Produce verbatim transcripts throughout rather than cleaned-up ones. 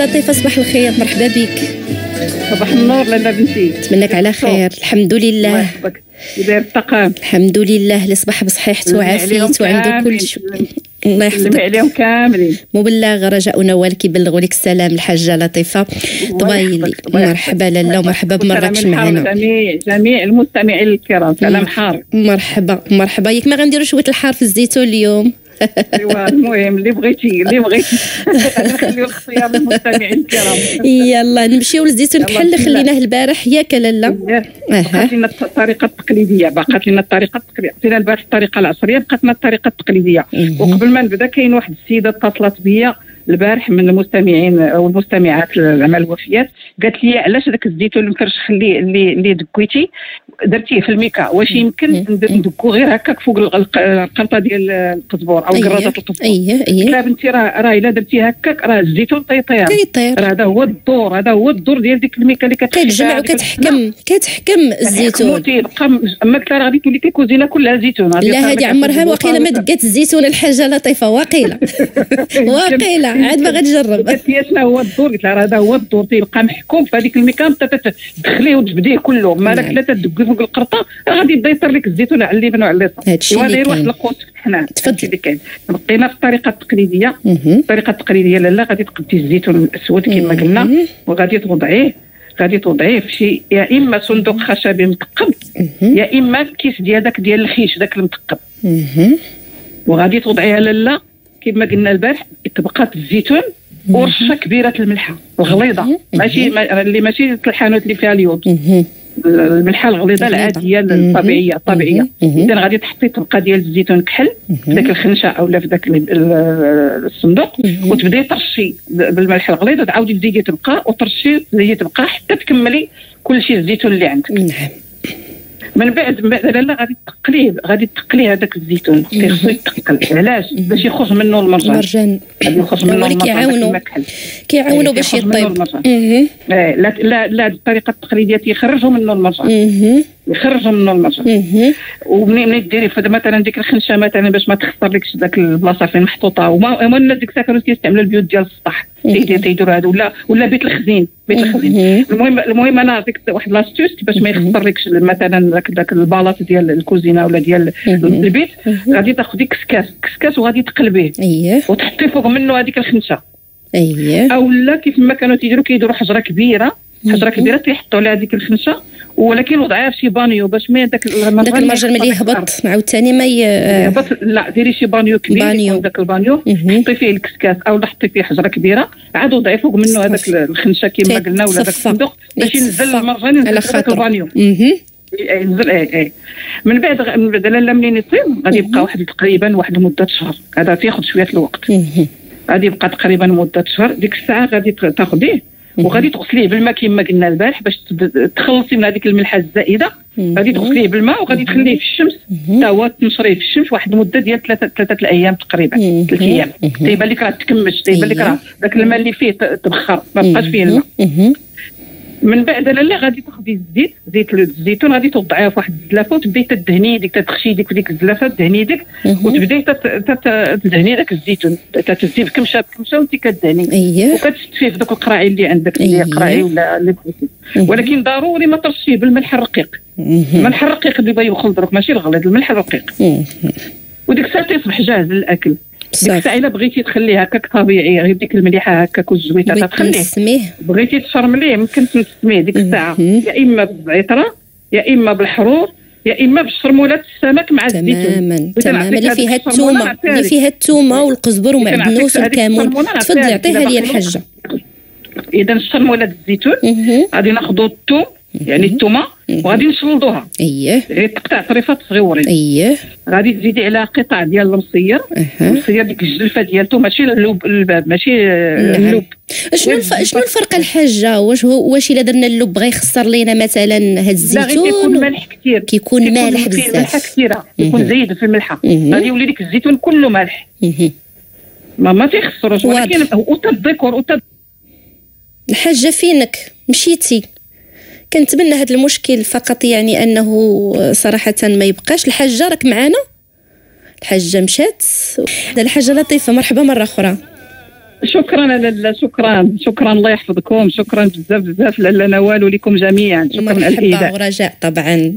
لطيفة صباح الخير، مرحبا بك. صباح النور لاله بنتي، نتمنىك على خير. الحمد لله. الله يحفظك. داير الطقام؟ الحمد لله، اللي صباح بصحيحته وعافيته وعنده كل شيء. الله يحفظك. سلمي عليهم كاملين. مبلغ رجاؤنا والك يبلغوا لك السلام الحاجه لطيفه طويلي. مرحبا لاله ومرحبا بمراكش معنا. جميع جميع المستمعين الكرام سلام حار. مرحبا مرحبا. ياك ما غنديروا شويه الحار في الزيتون اليوم؟ ايوا المهم اللي بغيتي اللي بغيتي نخليو الاختيار للمستمعين الكرام. يلا نمشيو للزيتون كحل اللي خليناه البارح ياك لاله. بقات لنا الطريقه التقليديه، بقات لنا الطريقه التقليديه، عطينا البارح الطريقه العصريه، بقات لنا الطريقه التقليديه. وقبل ما نبدا كاين واحد السيده اتصلت بيا البارح من المستمعين او المستمعات زعما الوفيات، قالت لي علاش داك الزيتون المفرش اللي اللي اللي دكيتي درتيه في الميكا، واش يمكن ندكو غير هكاك فوق القلطه ديال القزبور او كرازه القزبور؟ اييه اييه. لا بنتي راه راه الا درتيه هكاك راه الزيتون تيطير تيطير. هذا هو الدور، هذا هو الدور ديال ديك الميكا اللي كتجمع وكتحكم كتحكم الزيتون. تيبقى اما كثر غادي تولي الكوزينه كلها زيتون. لا هذه عمرها واقيلا ما دقات الزيتون الحاجه لطيفه واقيلا واقيلا عاد باغا تجرب. قالت لي شنو هو الدور؟ قلت لها هذا هو الدور، تيبقى محكوم في هذيك الميكا تدخليه وتجبديه كله، مالك لا تدقي فوق القرطه غادي يبدا يطير لك الزيتون على الليفن وعلى اليسار. هادشي اللي كاين واحد القوس حنا تفضلي اللي كاين. بقينا في الطريقه التقليديه. الطريقه التقليديه لاله غادي تقدي الزيتون الاسود كما قلنا وغادي توضعيه غادي توضعيه في شي يا اما صندوق خشبي مثقب يا اما الكيس ديال داك ديال الخيش داك المثقب، وغادي توضعيها لاله كما قلنا البارح تبقى الزيتون ورشه كبيره الملحه الغليظه، ماشي ما اللي ماشي الحانوت اللي فيها اليود، الملحه الغليظه العاديه الطبيعيه الطبيعيه. اذا غادي تحطي طبقه ديال الزيتون كحل في داك الخنشه اولا في داك الصندوق وتبداي ترشي بالملح الغليظ وتعاودي تزيدي تبقى وترشي تزيدي تبقى حتى تكملي كل شيء الزيتون اللي عندك. نعم. من بعد من بعد لاله غادي تقليه غادي تقلي هذاك الزيتون، خصو يتقل. علاش؟ باش يخرج منه المرجان. المرجان غادي يخرج منه المرجان. كيعاونوا كيعاونوا باش يطيب. لا لا لا الطريقه التقليديه تيخرجوا منه المرجان، يخرجوا منه المرجان. ومنين ديري مثلا ديك الخنشه مثلا باش ما تخسرلكش داك البلاصه فين محطوطه، وما الناس ديك الساعه كانوا كيستعملوا البيوت ديال السطح تيديروا هذا ولا ولا بيت الخزين بيت الخزين. المهم المهم انا نعطيك واحد لاستوس باش ما يخسرلكش مثلا داك داك البلاط ديال الكوزينه ولا ديال البيت. غادي تاخذي كسكاس كسكاس وغادي تقلبيه وتحطي فوق منه هذيك الخنشه. اييه. اولا كيف ما كانوا تيديروا كيديروا حجره كبيره حجره كبيره تيحطوا عليها هذيك الخنشه، ولكن وضعيها في شي بانيو باش ما داك داك المرجان ملي يهبط عاوتاني ما يهبط. لا ديري شي بانيو كبير داك البانيو حطي فيه الكسكاس او حطي فيه حجره كبيره عاد وضعي فوق منه هذاك الخنشه كما قلنا ولا داك الصندوق باش ينزل المرجان ينزل داك البانيو. ينزل اي اي. من بعد من بعد لاله منين يطيب غادي يبقى واحد تقريبا واحد مده شهر، هذا تياخذ شويه الوقت. غادي يبقى تقريبا مده شهر. ديك الساعه غادي تاخذيه وغادي تغسليه بالماء كما قلنا البارح باش تخلصي من هذيك الملحه الزائده. غادي تغسليه بالماء وغادي تخليه في الشمس حتى هو تنشريه في الشمس واحد المده ديال ثلاثه ثلاثه الايام تقريبا ثلاث ايام. تيبان لك راه تكمش، تيبان لك راه داك الماء اللي فيه تبخر ما بقاش فيه الماء. من بعد لاله غادي تاخذي الزيت زيت الزيتون غادي توضعيها في واحد الزلافه وتبداي تدهني ديك تدخشي ديك في ديك الزلافه تدهني ديك وتبداي تدهني داك الزيتون تتزي بكمشه بكمشه وانت كدهني وكتشتفيه في دوك القراعي اللي عندك اللي قراعي ولا اللي بغيتي. ولكن ضروري ما ترشيه بالملح الرقيق، الملح الرقيق اللي بيبغي يخلط ماشي الغليظ، الملح الرقيق. وديك الساعه تصبح جاهز للاكل. ديك الساعه الا بغيتي تخليه هكاك طبيعي غير ديك المليحه هكاك والزويته تخليه. بغيتي تشرمليه ممكن تسميه ديك الساعه يا اما بالعطره يا اما بالحرور يا اما بالشرمولات السمك مع الزيتون. تماما تماما اللي فيها الثومه اللي فيها الثومه والقزبر ومعدنوس والكمون. تفضلي عطيها لي الحاجه. اذا الشرمولات الزيتون غادي ناخذوا الثوم يعني الثومه وغادي نشلضوها. اييه. غير تقطع طريفات صغيورين. اييه. غادي تزيدي عليها قطع ديال المصير. المصير ديك الجلفه ديالته ماشي اللوب الباب ماشي اللوب. شنو الف... شنو الفرق الحاجه؟ واش هو واش الا درنا اللوب بغا يخسر لينا مثلا هاد الزيتون؟ لا كيكون مالح كثير كيكون مالح بزاف ملحه كثيره يكون زايد في الملحه غادي يولي لك الزيتون كله مالح ما ما تيخسروش. ولكن وتديكور وت الحاجه فينك مشيتي. كنتمنى هذا المشكل فقط يعني انه صراحه ما يبقاش. الحاجه راك معنا؟ الحاجه مشات. الحاجه لطيفه مرحبا مره اخرى. شكرا لاله، شكرا شكرا الله يحفظكم، شكرا بزاف بزاف لاله نوال ولكم جميعا، شكرا على الايداع ورجاء طبعا.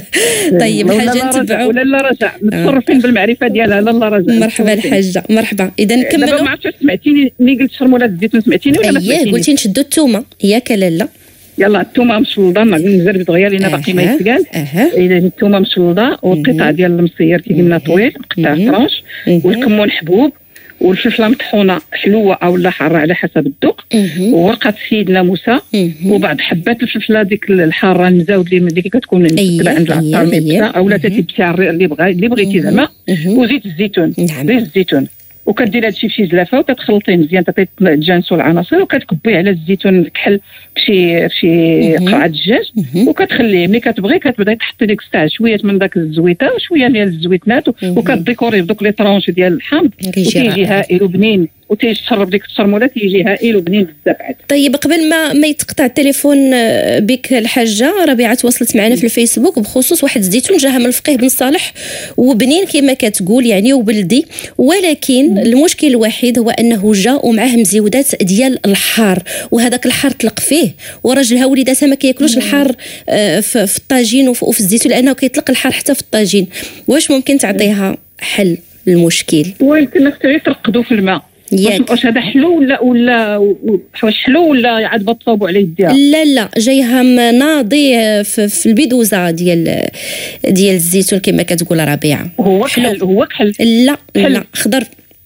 طيب الحاجه نتبعوا ولا رجاء متصرفين بالمعرفه ديالها لاله رجاء. مرحبا الحاجه، مرحبا. اذا نكملوا. دابا ما عرفتش سمعتيني ملي قلت شرموله الزيتون، سمعتيني ولا ما سمعتيني؟ قلتي نشدوا الثومه ياك لاله؟ يلا الثومه مشلوضه، نزرب دغيا لينا باقي ما يتقال. اذا الثومه مشلوضه والقطع ديال المصير كي قلنا طويل، قطع طرونش، والكمون حبوب، والفلفله مطحونه حلوه او لا حاره على حسب الذوق، وورقه سيدنا موسى، وبعض حبات الفلفله ديك الحاره المزاود اللي كتكون مكتوبه عند العطار ميبسا او لا تتبتاع اللي بغا اللي بغيتي زعما، وزيت الزيتون. زيت الزيتون وكدير هادشي فشي زلافه وكتخلطيه مزيان، تعطي تجانسوا العناصر وكتكبيه على الزيتون الكحل بشي بشي قرعه الدجاج، وكتخليه ملي كتبغي كتبدا تحطي ديك الساعه شويه من داك الزويته وشويه ديال الزويتنات، وكديكوري بدوك لي طرونش ديال اللحم، وتيجي هائل وبنين، وتيجي تشرب ديك الشرموله تيجي هائل وبنين بزاف. عاد طيب قبل ما ما يتقطع التليفون بك الحاجه ربيعه تواصلت معنا في الفيسبوك بخصوص واحد الزيتون جاها من الفقيه بن صالح وبنين كما كتقول يعني وبلدي، ولكن المشكل الوحيد هو انه جا ومعاه مزيودات ديال الحار، وهذاك الحار طلق فيه، وراجلها وليداتها ما كياكلوش الحار في الطاجين وفي الزيتون لانه كيطلق الحار حتى في الطاجين. واش ممكن تعطيها حل المشكل؟ ويمكن غير ترقدوا في الماء. واش هذا حلو ولا ولا واش حلو ولا عاد بتصاوبوا عليه يديها؟ لا لا جايها ناضي في, في البيدوزه ديال ديال الزيتون كما كتقول ربيعه. هو كحل هو كحل لا حل. لا خضر.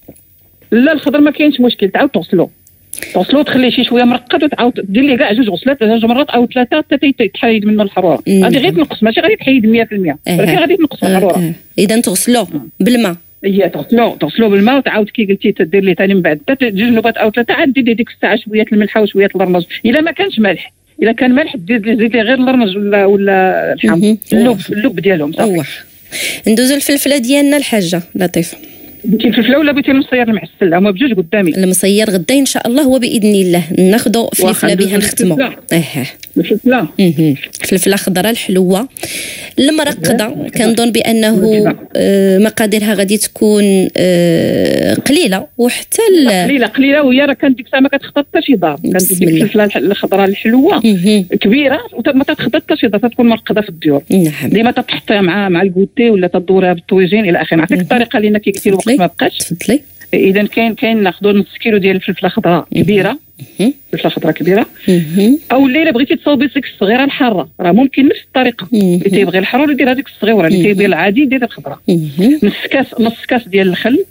لا الخضر ما كاينش مشكل، تعاود تغسلو تغسلو تخليه شي شويه مرقد وتعاود دير ليه كاع جوج غسلات جوج مرات او ثلاثه حتى تحيد منه الحراره. غادي غير تنقص ماشي غادي تحيد مية في المية، ولكن غادي تنقص الحراره. اذا تغسلوه بالماء. هي تغسلو تغسلو بالماء وتعاود كي قلتي تدير ليه ثاني من بعد حتى جوج نوبات او ثلاثه، عاد ديري ديك الساعه شويه الملح وشويه الرمج. الا ما كانش ملح، الا كان ملح دير زيد ليه غير الرمج ولا ولا الحم اللوب اللوب ديالهم صافي. ندوزو الفلفله ديالنا الحاجه لطيفه. بغيتي الفلفله ولا بغيتي المصير المعسل؟ هما بجوج قدامي. المصير غدا ان شاء الله وباذن الله ناخذوا فلفله بها نختموا. اه الفلفله الفلفله خضراء الحلوه المرقده، كنظن بانه آه مقاديرها غادي تكون آه قليله وحتى قليله قليله وهي راه كانت ديك الساعه ما كتخطط حتى شي دار. كانت ديك الفلفله الخضراء الحلوه كبيره وما تتخطط حتى شي دار، تكون مرقده في الديور. نعم ديما تحطيها مع مع الكوتي ولا تدورها بالطويجين الى اخره. نعطيك الطريقه لان كي قلتي الوقت ما بقاش. تفضلي. اذا كاين كاين ناخذوا نص كيلو ديال الفلفله خضراء كبيره، فلفله خضراء كبيره، او الليله بغيتي تصاوبي ديك الصغيره الحاره راه ممكن نفس الطريقه. اللي تيبغي الحرور يدير هذيك الصغيره، اللي تيبغي العادي يدير الخضراء. نص كاس نص كاس ديال الخل،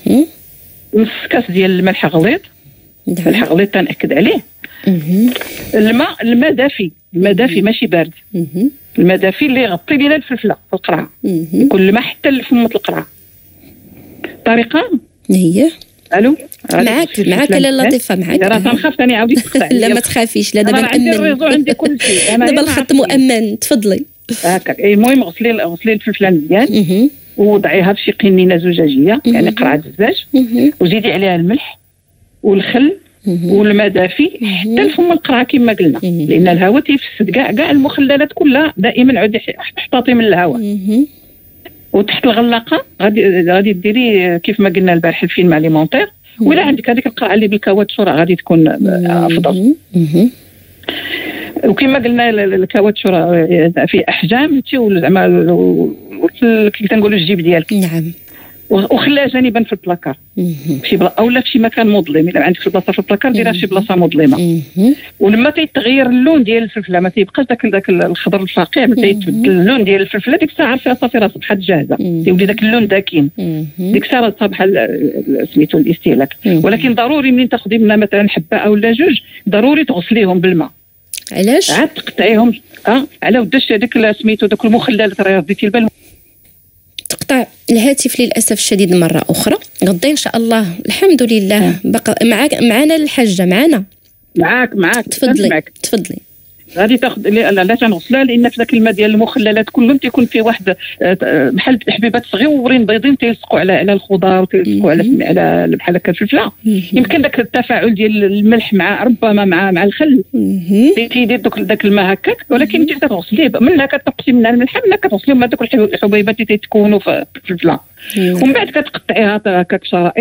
نص كاس ديال الملح غليظ، الملح غليظ تنأكد عليه. الماء الماء دافي، الماء دافي ماشي بارد، الماء دافي اللي يغطي لينا الفلفله في القرعه، يكون الماء حتى لفمه القرعه. الطريقه هي الو معاك معاك لا لطيفه معاك. راه تنخاف ثاني عاودي تقطع. لا ما تخافيش، لا دابا عندي الريزو عندي كل شيء. دابا الخط مؤمن. تفضلي. هكاك. المهم غسلي غسلي الفلفله مزيان ووضعيها في شي قنينه زجاجيه يعني قرعه الزجاج، وزيدي عليها الملح والخل والماء دافي حتى لفم القرعه كما قلنا، لان الهواء تيفسد كاع كاع المخللات كلها. دائما عودي احتاطي من الهواء. وتحت الغلاقه غادي غادي ديري كيف ما قلنا البارح الفيلم اليمونتير، ولا عندك هذيك القرعه اللي بالكاواتشو راه غادي تكون افضل. وكما قلنا الكاواتشو راه في احجام زعما كي تنقولوا الجيب ديالك. نعم. وخليها جانبا في البلاكار في بلا اولا في شي مكان مظلم. الا عندك في البلاصه في البلاكار ديرها في شي بلاصه مظلمه. ولما تيتغير اللون ديال الفلفله ما تيبقاش داك داك الخضر الفاقع، ما تيتبدل اللون ديال الفلفله، ديك الساعه عرفتي صافي راه صبحت جاهزه، تيولي داك اللون داكين. ديك الساعه صباح سميتو الاستهلاك. ولكن ضروري منين تاخذي منها مثلا حبه او لا جوج ضروري تغسليهم بالماء. علاش؟ عاد تقطعيهم اه على وداش هذاك سميتو داك المخللات راه ديتي البال. تقطع الهاتف للاسف الشديد مره اخرى. غدا ان شاء الله الحمد لله بقى معاك معنا الحاجه معنا معاك معاك تفضلي معك. تفضلي. غادي تاخذ لا لا تنغسلها لان في ذاك الماء ديال المخللات كلهم تيكون فيه واحد بحال حبيبات صغيورين بيضين تيلصقوا على على الخضار وتيلصقوا على على بحال هكا الفلفله. يمكن ذاك التفاعل ديال الملح مع ربما مع مع الخل تيدير دوك ذاك الماء هكاك. ولكن انت تغسليه منها كتنقصي منها الملح، منها كتغسليه من هذوك الحبيبات اللي تيتكونوا في الفلفله. ومن بعد كتقطعيها هكاك شرائط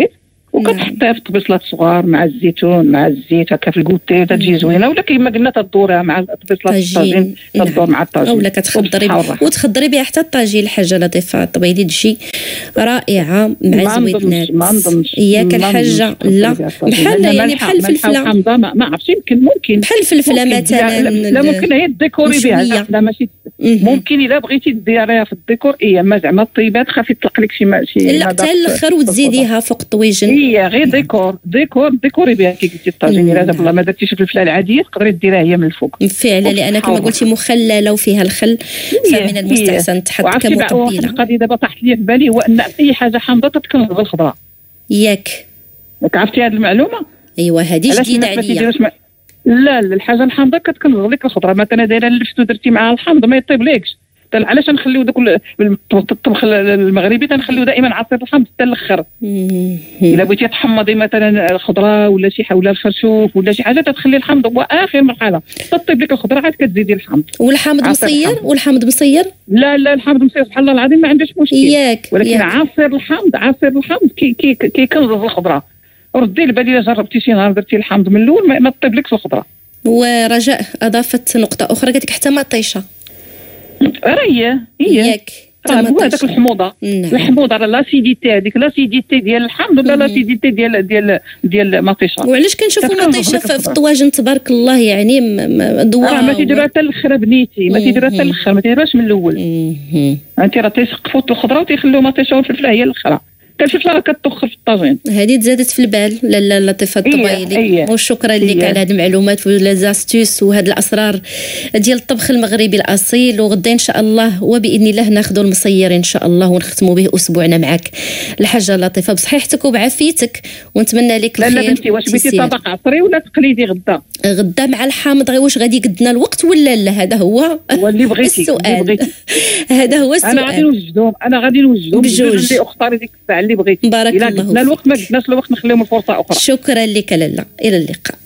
وكتحطيها في طبيصلات صغار مع الزيتون مع الزيت هكا في الكوتي تجي زوينه، ولا كيما قلنا تدوريها مع طبيصلات الطاجين تدور مع الطاجين ولا كتخضري وتخضري بها حتى الطاجين. الحاجه لطيفه الطبيلي تجي رائعه مع زويدنات. ما نظنش ياك الحاجه لا بحال يعني بحال الفلفله حامضه ما عرفتش يمكن ممكن بحال الفلفله مثلا لا ممكن هي الديكوري بها لا ماشي ممكن الا بغيتي ديريها في الديكور اي اما زعما الطيبات خاف يطلق لك شي شي لا حتى الاخر وتزيديها فوق الطويجن هي غير ديكور ديكور ديكوري بها كي قلتي الطاجين. الا والله ما درتيش الفلفله العاديه تقدري ديريها هي من الفوق فعلا لان كما قلتي مخلله وفيها الخل فمن المستحسن تحط كمقبله. القضيه دابا طاحت لي في بالي هو ان اي حاجه حامضه تتكون بالخضره ياك عرفتي هذه المعلومه؟ ايوا هذه جديده عليا. لا لا الحاجه الحامضه كتكون لك الخضره مثلا دايره اللفت ودرتي معها الحامض ما يطيبلكش. علاش نخليو داك الطبخ المغربي تنخليو دائما عصير الحامض حتى الاخر. الا بغيتي تحمضي مثلا الخضره ولا شي حاجه ولا الخرشوف ولا شي حاجه تتخلي الحامض هو اخر مرحله تطيب لك الخضره عاد كتزيدي الحامض. والحامض مصير والحامض مصير لا لا الحامض مصير سبحان الله العظيم ما عندوش مشكل ياك ولكن ياك. عصير الحامض عصير الحامض كي كي كيكنزز الخضره. ردي البال الا جربتي شي نهار درتي الحامض من الاول ما, ما تطيبلكش الخضره. ورجاء اضافت نقطه اخرى قالت لك حتى ما طيشه هي هي ياك هو هذاك الحموضه الحموضه لاسيديتي هذيك لاسيديتي ديال الحامض ولا لاسيديتي ديال ديال ديال مطيشه. وعلاش كنشوفوا مطيشه في الطواجن تبارك الله يعني ضواء ما تيديروها حتى الاخر بنيتي ما تيديروها حتى الاخر ما تيديروهاش من الاول. انت راه تيسقفوا الخضره وتيخليو مطيشه والفلفله هي الاخرى الفلفله راه كتطخر في الطاجين. هذه تزادت في البال لاله لطيفه الطبيلي وشكرا لك على هذه المعلومات ولا زاستيس وهذه الاسرار ديال الطبخ المغربي الاصيل. وغدا ان شاء الله وباذن الله ناخذوا المصير ان شاء الله ونختموا به اسبوعنا معك الحاجه لطيفه بصحيحتك وبعافيتك ونتمنى لك الخير. لا بنتي واش بغيتي طبق عصري ولا تقليدي غدا؟ غدا مع الحامض غير واش غادي يقدنا الوقت ولا لا هذا هو هو اللي بغيتي السؤال. هذا هو السؤال. انا غادي نوجدهم انا غادي نوجدهم بجوج اللي اختاري ديك الساعه اللي بغيتي. بارك الله فيك. الوقت ما قدناش الوقت نخليهم الفرصه اخرى. شكرا لك لاله الى اللقاء.